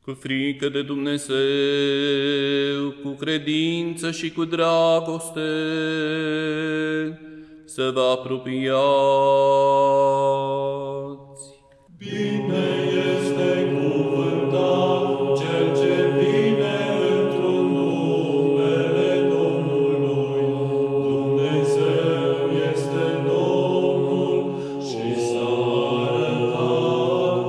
Cu frică de Dumnezeu, cu credință și cu dragoste, să vă apropiați. Bine este cuvântat cel ce vine într-un numele Domnului. Dumnezeu este Domnul și s-a arătat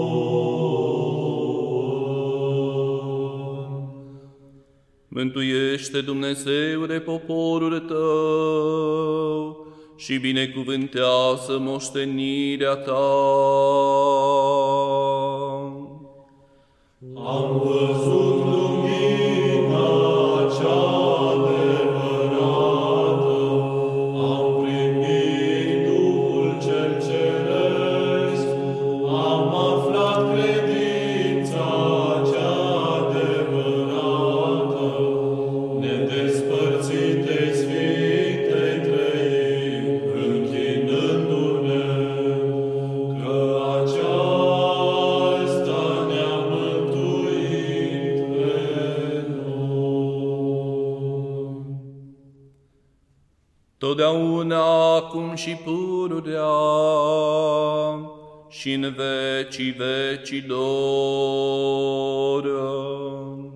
nouă. Mântuiește, Dumnezeule, poporul Tău și binecuvântează moștenirea Ta. Am văzut lumina cea adevărată, am primit Duhul cel Ceresc, am aflat credința cea adevărată, nedespărțitei Sfintei Treimi, închinându-ne, că aceasta ne-a mântuit pe noi. Totdeauna, acum și pururea, și în vecii vecilor.